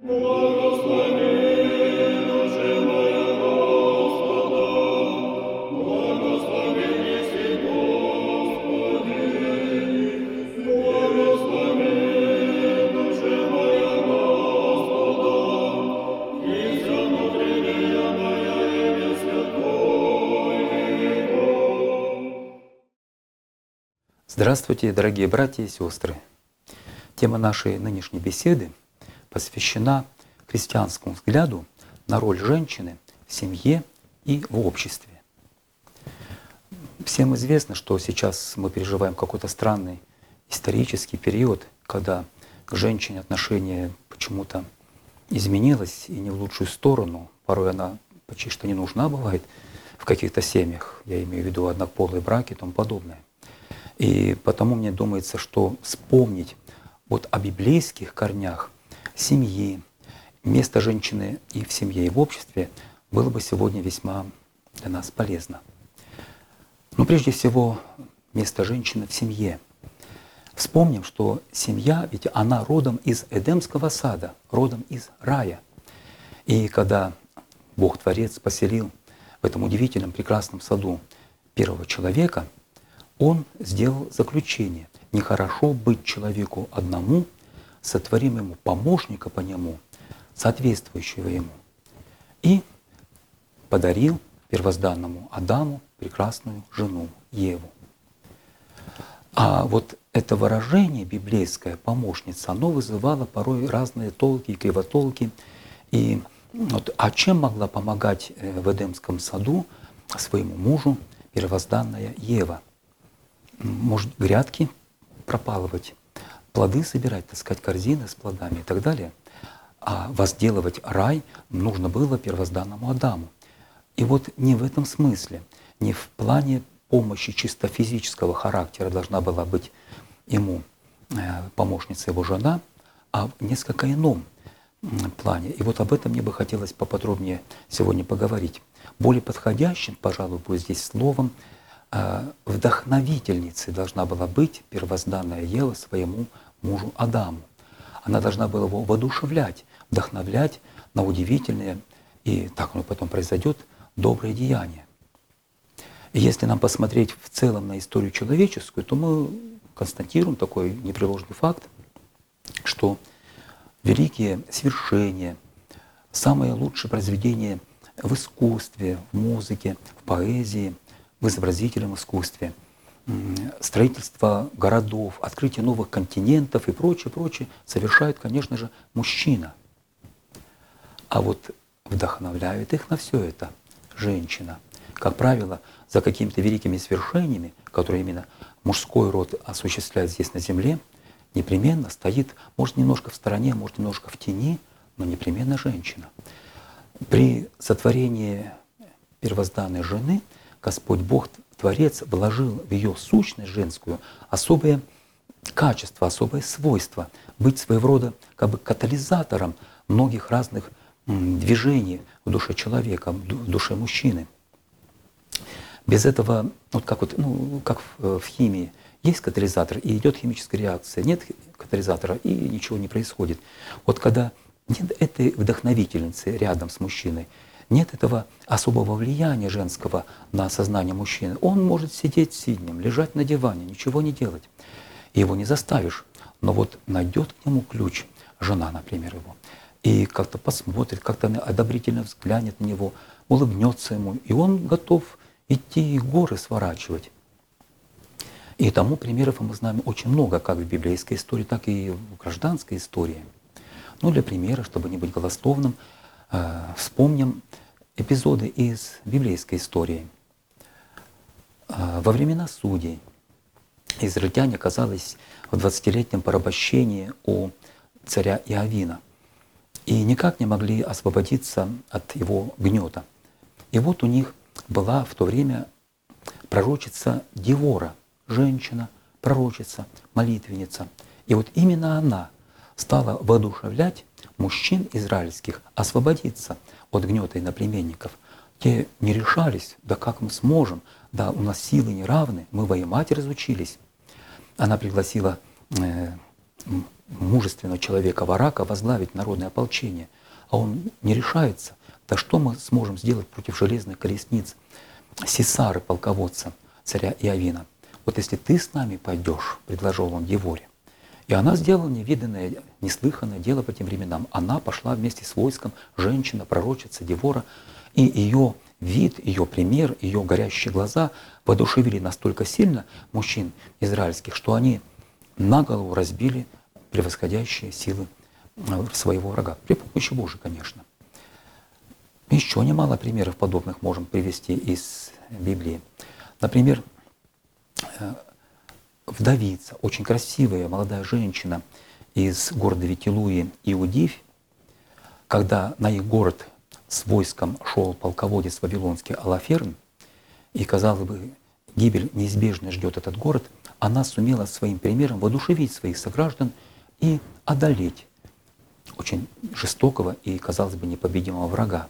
Здравствуйте, дорогие братья и сестры! Тема нашей нынешней беседы посвящена христианскому взгляду на роль женщины в семье и в обществе. Всем известно, что сейчас мы переживаем какой-то странный исторический период, когда к женщине отношение почему-то изменилось и не в лучшую сторону. Порой она почти что не нужна бывает в каких-то семьях. Я имею в виду однополые браки и тому подобное. И потому мне думается, что вспомнить вот о библейских корнях семьи, место женщины и в семье, и в обществе было бы сегодня весьма для нас полезно. Но прежде всего место женщины в семье. Вспомним, что семья, ведь она родом из Эдемского сада, родом из рая. И когда Бог-творец поселил в этом удивительном прекрасном саду первого человека, Он сделал заключение: нехорошо быть человеку одному, сотворим ему помощника по нему, соответствующего ему. И подарил первозданному Адаму прекрасную жену Еву. А вот это выражение библейское «помощница», оно вызывало порой разные толки и кривотолки. И вот, а чем могла помогать в Эдемском саду своему мужу первозданная Ева? Может, грядки пропалывать, плоды собирать, таскать корзины с плодами и так далее. А возделывать рай нужно было первозданному Адаму. И вот не в этом смысле, не в плане помощи чисто физического характера должна была быть ему помощница его жена, а в несколько ином плане. И вот об этом мне бы хотелось поподробнее сегодня поговорить. Более подходящим, пожалуй, будет здесь словом вдохновительницей должна была быть первозданная Ева своему мужу Адаму. Она должна была его воодушевлять, вдохновлять на удивительные, и так оно потом произойдет, добрые деяния. И если нам посмотреть в целом на историю человеческую, то мы констатируем такой непреложный факт, что великие свершения, самые лучшие произведения в искусстве, в музыке, в поэзии, в изобразительном искусстве, строительство городов, открытие новых континентов и прочее совершает, конечно же, мужчина. А вот вдохновляет их на все это женщина. Как правило, за какими-то великими свершениями, которые именно мужской род осуществляет здесь на земле, непременно стоит, может, немножко в стороне, может, немножко в тени, но непременно женщина. При сотворении первозданной жены Господь Бог, Творец, вложил в ее сущность женскую особые качества, особые свойства, быть своего рода как бы катализатором многих разных движений в душе человека, в душе мужчины. Без этого, вот как в химии, есть катализатор и идет химическая реакция, нет катализатора и ничего не происходит. Вот когда нет этой вдохновительницы рядом с мужчиной, нет этого особого влияния женского на сознание мужчины, он может сидеть сиднем, лежать на диване, ничего не делать. И его не заставишь. Но вот найдет к нему ключ жена, например, его, и как-то посмотрит, как-то одобрительно взглянет на него, улыбнется ему, и он готов идти и горы сворачивать. И тому примеров мы знаем очень много, как в библейской истории, так и в гражданской истории. Ну, для примера, чтобы не быть голословным, вспомним эпизоды из библейской истории. Во времена судей израильтяне оказались в 20-летнем порабощении у царя Иовина и никак не могли освободиться от его гнета. И вот у них была в то время пророчица Девора, женщина, пророчица, молитвенница. И вот именно она стала воодушевлять мужчин израильских освободиться от гнета иноплеменников. Те не решались: да как мы сможем, да у нас силы не равны, мы воевать разучились. Она пригласила мужественного человека Варака возглавить народное ополчение, а он не решается. Да что мы сможем сделать против железной колесниц Сесары, полководца царя Иовина? Вот если ты с нами пойдешь, предложил он Деворе. И она сделала невиданное, неслыханное дело по тем временам. Она пошла вместе с войском, женщина, пророчица Девора, и ее вид, ее пример, ее горящие глаза воодушевили настолько сильно мужчин израильских, что они на голову разбили превосходящие силы своего врага. При помощи Божией, конечно. Еще немало примеров подобных можем привести из Библии. Например, вдовица, очень красивая молодая женщина из города Витилуи Иудивь, когда на их город с войском шел полководец вавилонский Алаферн, и, казалось бы, гибель неизбежно ждет этот город, она сумела своим примером воодушевить своих сограждан и одолеть очень жестокого и, казалось бы, непобедимого врага.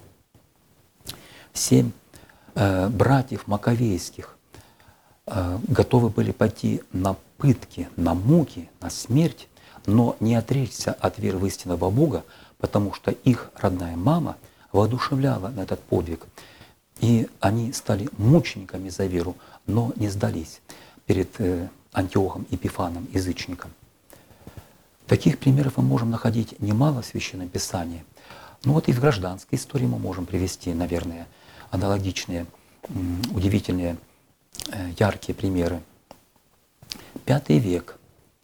7 братьев Маковейских готовы были пойти на пытки, на муки, на смерть, но не отречься от веры в истинного Бога, потому что их родная мама воодушевляла на этот подвиг. И они стали мучениками за веру, но не сдались перед Антиохом Епифаном, язычником. Таких примеров мы можем находить немало в Священном Писании. Ну вот и в гражданской истории мы можем привести, наверное, аналогичные, удивительные, яркие примеры. V век.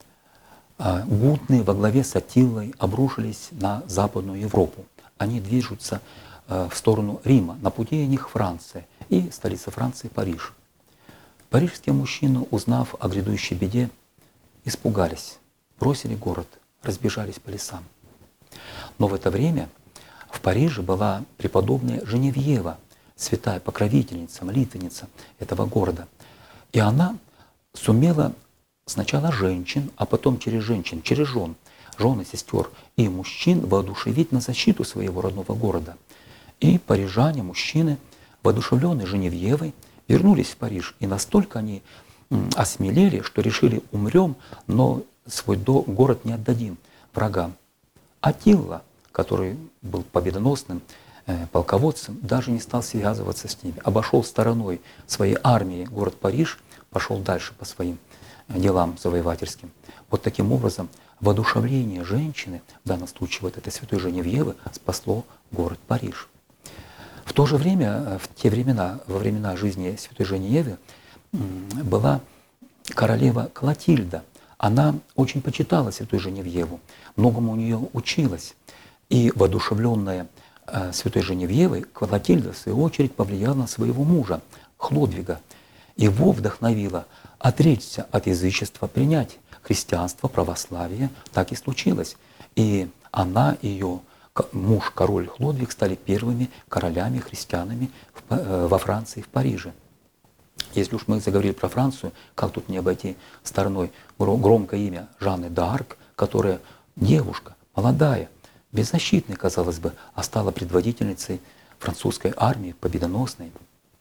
Гутны во главе с Аттилой обрушились на Западную Европу. Они движутся в сторону Рима. На пути у них Франция и столица Франции Париж. Парижские мужчины, узнав о грядущей беде, испугались, бросили город, разбежались по лесам. Но в это время в Париже была преподобная Женевьева, святая покровительница, молитвенница этого города. И она сумела сначала женщин, а потом через женщин, через жен, сестер и мужчин воодушевить на защиту своего родного города. И парижане, мужчины, воодушевленные Женевьевой, вернулись в Париж. И настолько они осмелели, что решили: умрем, но свой город не отдадим врагам. Аттила, который был победоносным полководцем, даже не стал связываться с ними, обошел стороной своей армии город Париж, пошел дальше по своим делам завоевательским. Вот таким образом воодушевление женщины, в данном случае вот этой святой Женевьевы, спасло город Париж. В то же время, в те времена, во времена жизни святой Женевьевы, была королева Клотильда. Она очень почитала святую Женевьеву, многому у нее училась. И воодушевленная святой Женевьевой, Клотильда, в свою очередь, повлияла на своего мужа, Хлодвига. Его вдохновила отречься от язычества, принять христианство, православие. Так и случилось. И она, ее муж, король Хлодвиг, стали первыми королями, христианами во Франции, в Париже. Если уж мы заговорили про Францию, как тут не обойти стороной громкое имя Жанны д'Арк, которая девушка, молодая, беззащитной, казалось бы, а стала предводительницей французской армии, победоносной.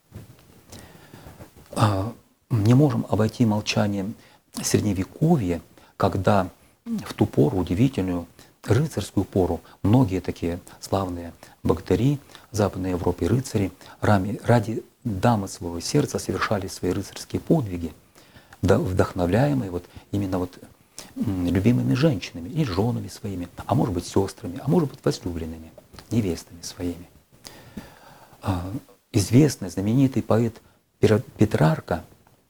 Не можем обойти молчанием Средневековье, когда в ту пору, удивительную рыцарскую пору, многие такие славные богатыри Западной Европы, рыцари, ради дамы своего сердца совершали свои рыцарские подвиги, вдохновляемые вот именно вот любимыми женщинами и женами своими, а может быть сестрами, а может быть возлюбленными, невестами своими. Известный, знаменитый поэт Петрарка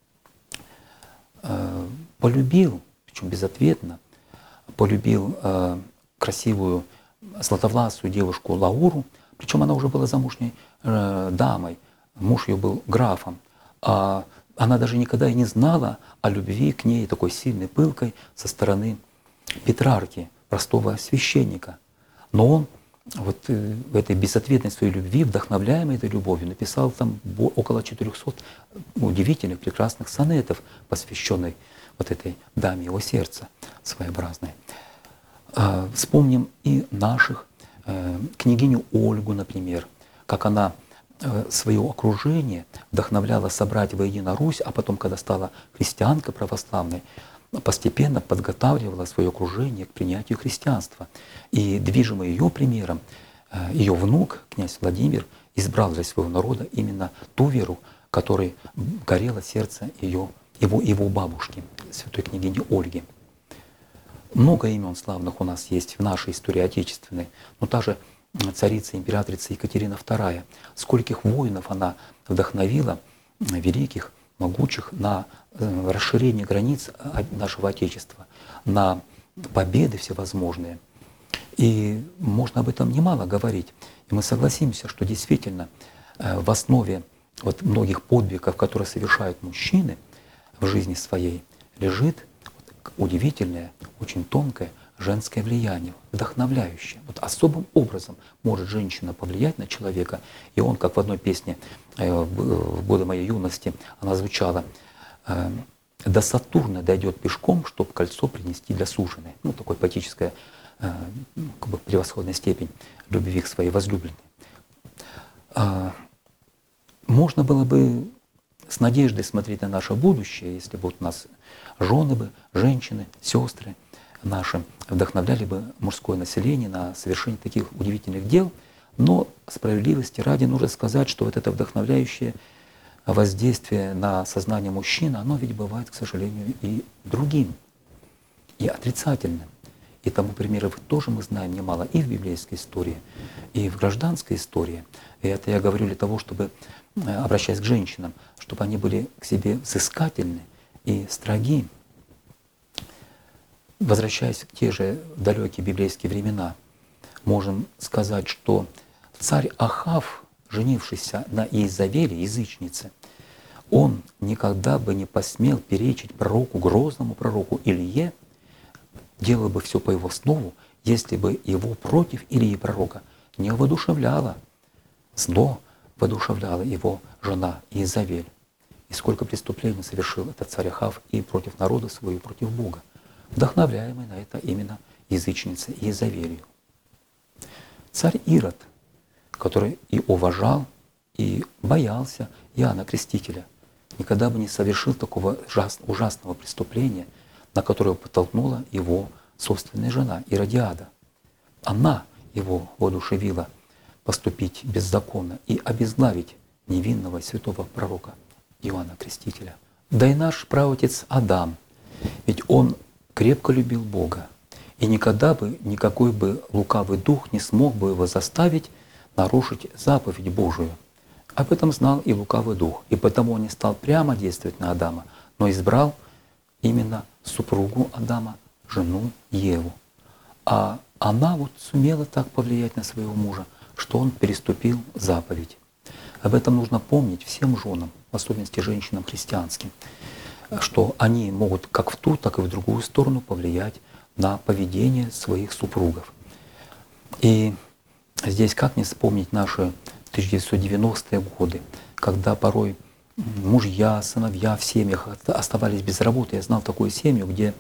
полюбил, причем безответно, полюбил красивую златовласую девушку Лауру, причем она уже была замужней дамой, муж ее был графом. Она даже никогда и не знала о любви к ней, такой сильной, пылкой, со стороны Петрарки, простого священника. Но он вот в этой безответной своей любви, вдохновляемой этой любовью, написал там около 400 удивительных, прекрасных сонетов, посвященных вот этой даме его сердца своеобразной. Вспомним и наших, княгиню Ольгу, например, как она свое окружение вдохновляла собрать воедино Русь, а потом, когда стала христианкой православной, постепенно подготавливала свое окружение к принятию христианства. И движимый ее примером, ее внук, князь Владимир, избрал для своего народа именно ту веру, которой горело сердце его бабушки, святой княгини Ольги. Много имен славных у нас есть в нашей истории отечественной, но та же царица, императрица Екатерина II, скольких воинов она вдохновила, великих, могучих, на расширение границ нашего Отечества, на победы всевозможные. И можно об этом немало говорить. И мы согласимся, что действительно в основе вот многих подвигов, которые совершают мужчины в жизни своей, лежит удивительное, очень тонкое женское влияние, вдохновляющее. Вот особым образом может женщина повлиять на человека. И он, как в одной песне в годы моей юности, она звучала: «До Сатурна дойдет пешком, чтоб кольцо принести для суженой». Ну, такая поэтическая, как бы превосходная степень любви к своей возлюбленной. Можно было бы с надеждой смотреть на наше будущее, если бы вот у нас жены бы, женщины, сестры наши вдохновляли бы мужское население на совершение таких удивительных дел. Но справедливости ради нужно сказать, что вот это вдохновляющее воздействие на сознание мужчины, оно ведь бывает, к сожалению, и другим, и отрицательным. И тому примеров тоже мы знаем немало и в библейской истории, и в гражданской истории. И это я говорю для того, чтобы, обращаясь к женщинам, чтобы они были к себе взыскательны и строги. Возвращаясь к те же далекие библейские времена, можем сказать, что царь Ахав, женившийся на Иезавеле, язычнице, он никогда бы не посмел перечить пророку, грозному пророку Илие, делал бы все по его слову, если бы его против Илии пророка не воодушевляло зло, воодушевляла его жена Иезавель. И сколько преступлений совершил этот царь Ахав и против народа своего, и против Бога, вдохновляемый на это именно язычницей Иезавелью. Царь Ирод, который и уважал, и боялся Иоанна Крестителя, никогда бы не совершил такого ужасного преступления, на которое подтолкнула его собственная жена Иродиада. Она его воодушевила поступить беззаконно и обезглавить невинного святого пророка Иоанна Крестителя. Да и наш праотец Адам, ведь он крепко любил Бога, и никогда бы никакой бы лукавый дух не смог бы его заставить нарушить заповедь Божию. Об этом знал и лукавый дух, и потому он не стал прямо действовать на Адама, но избрал именно супругу Адама, жену Еву. А она вот сумела так повлиять на своего мужа, что он переступил заповедь. Об этом нужно помнить всем женам, в особенности женщинам христианским, что они могут как в ту, так и в другую сторону повлиять на поведение своих супругов. И здесь как не вспомнить наши 1990-е годы, когда порой мужья, сыновья в семьях оставались без работы. Я знал такую семью, где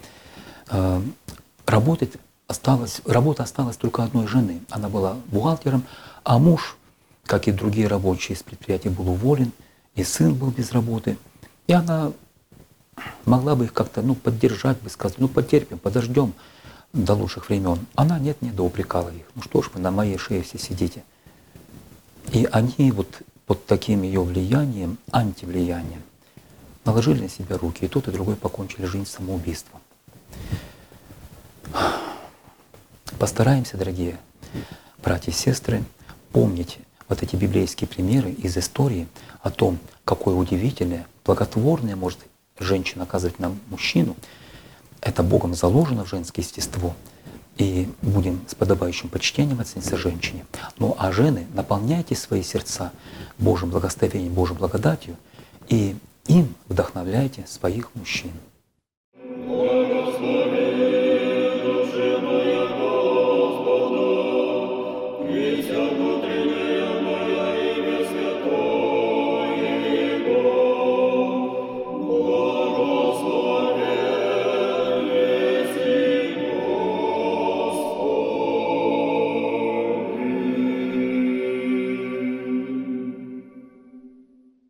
работа осталась только одной жены. Она была бухгалтером, а муж, как и другие рабочие из предприятия, был уволен, и сын был без работы. И она могла бы их как-то поддержать, бы сказать, потерпим, подождем до лучших времен. Она нет, да упрекала их. Ну что ж вы на моей шее все сидите. И они вот под таким ее влиянием, антивлиянием, наложили на себя руки, и тот, и другой покончили жизнь самоубийством. Постараемся, дорогие братья и сестры, помнить вот эти библейские примеры из истории о том, какое удивительное, благотворное может женщина оказывать на мужчину. Это Богом заложено в женское естество. И будем с подобающим почтением относиться к женщине. Ну а жены, наполняйте свои сердца Божьим благословением, Божьей благодатью, и им вдохновляйте своих мужчин.